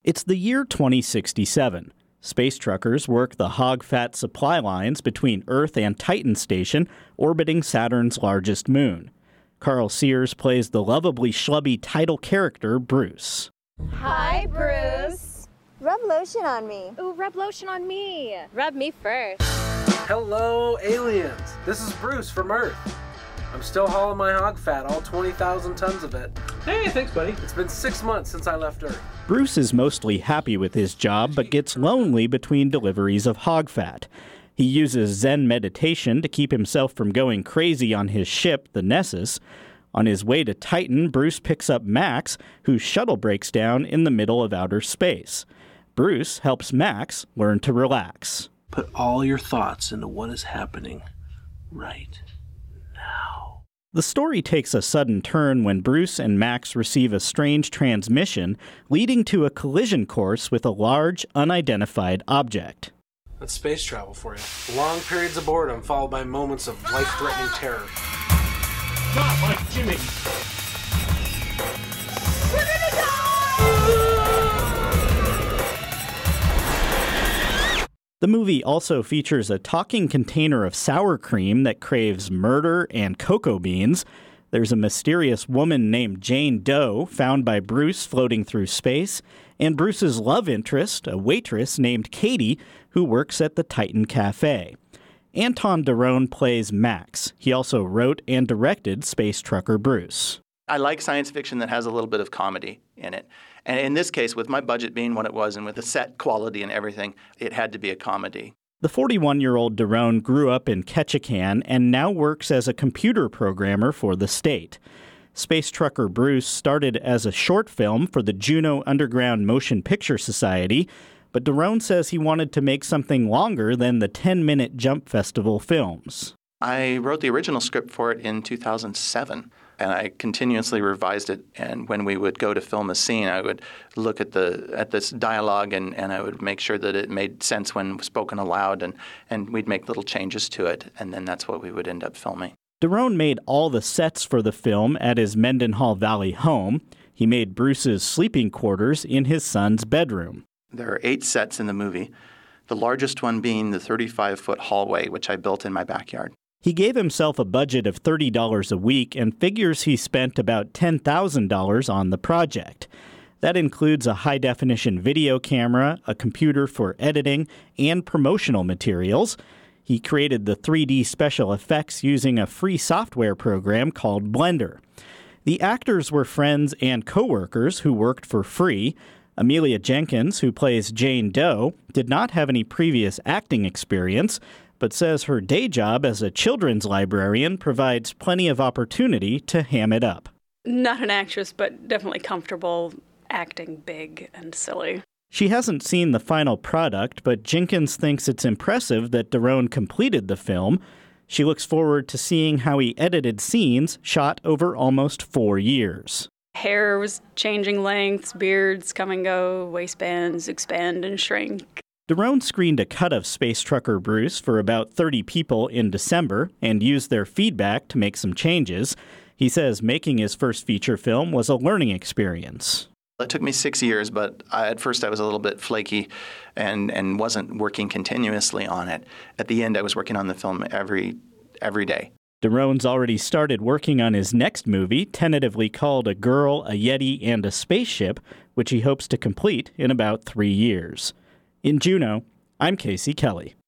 It's the year 2067. Space truckers work the hog-fat supply lines between Earth and Titan Station, orbiting Saturn's largest moon. Carl Sears plays the lovably schlubby title character, Bruce. Hi, Bruce. Rub lotion on me. Ooh, rub lotion on me. Rub me first. Hello, aliens. This is Bruce from Earth. I'm still hauling my hog fat, all 20,000 tons of it. Hey, thanks, buddy. It's been 6 months since I left Earth. Bruce is mostly happy with his job, but gets lonely between deliveries of hog fat. He uses Zen meditation to keep himself from going crazy on his ship, the Nessus. On his way to Titan, Bruce picks up Max, whose shuttle breaks down in the middle of outer space. Bruce helps Max learn to relax. Put all your thoughts into what is happening right now. The story takes a sudden turn when Bruce and Max receive a strange transmission, leading to a collision course with a large, unidentified object. That's space travel for you. Long periods of boredom followed by moments of life-threatening terror. Not like Jimmy. We're gonna die! The movie also features a talking container of sour cream that craves murder and cocoa beans. There's a mysterious woman named Jane Doe found by Bruce floating through space, and Bruce's love interest, a waitress named Katie, who works at the Titan Cafe. Anton Derone plays Max. He also wrote and directed Space Trucker Bruce. I like science fiction that has a little bit of comedy in it. And in this case, with my budget being what it was and with the set quality and everything, it had to be a comedy. The 41-year-old Derone grew up in Ketchikan and now works as a computer programmer for the state. Space Trucker Bruce started as a short film for the Juneau Underground Motion Picture Society, but Derone says he wanted to make something longer than the 10-minute Jump Festival films. I wrote the original script for it in 2007, and I continuously revised it. And when we would go to film a scene, I would look at this dialogue and I would make sure that it made sense when spoken aloud, and we'd make little changes to it, and then that's what we would end up filming. Derone made all the sets for the film at his Mendenhall Valley home. He made Bruce's sleeping quarters in his son's bedroom. There are 8 sets in the movie, the largest one being the 35-foot hallway, which I built in my backyard. He gave himself a budget of $30 a week and figures he spent about $10,000 on the project. That includes a high-definition video camera, a computer for editing, and promotional materials. He created the 3D special effects using a free software program called Blender. The actors were friends and co-workers who worked for free. Amelia Jenkins, who plays Jane Doe, did not have any previous acting experience, but says her day job as a children's librarian provides plenty of opportunity to ham it up. Not an actress, but definitely comfortable acting big and silly. She hasn't seen the final product, but Jenkins thinks it's impressive that Derone completed the film. She looks forward to seeing how he edited scenes shot over almost 4 years. Hair was changing lengths, beards come and go, waistbands expand and shrink. Derone screened a cut of Space Trucker Bruce for about 30 people in December and used their feedback to make some changes. He says making his first feature film was a learning experience. It took me 6 years, but at first I was a little bit flaky and wasn't working continuously on it. At the end, I was working on the film every day. Derone's already started working on his next movie, tentatively called A Girl, a Yeti, and a Spaceship, which he hopes to complete in about 3 years. In Juneau, I'm Casey Kelly.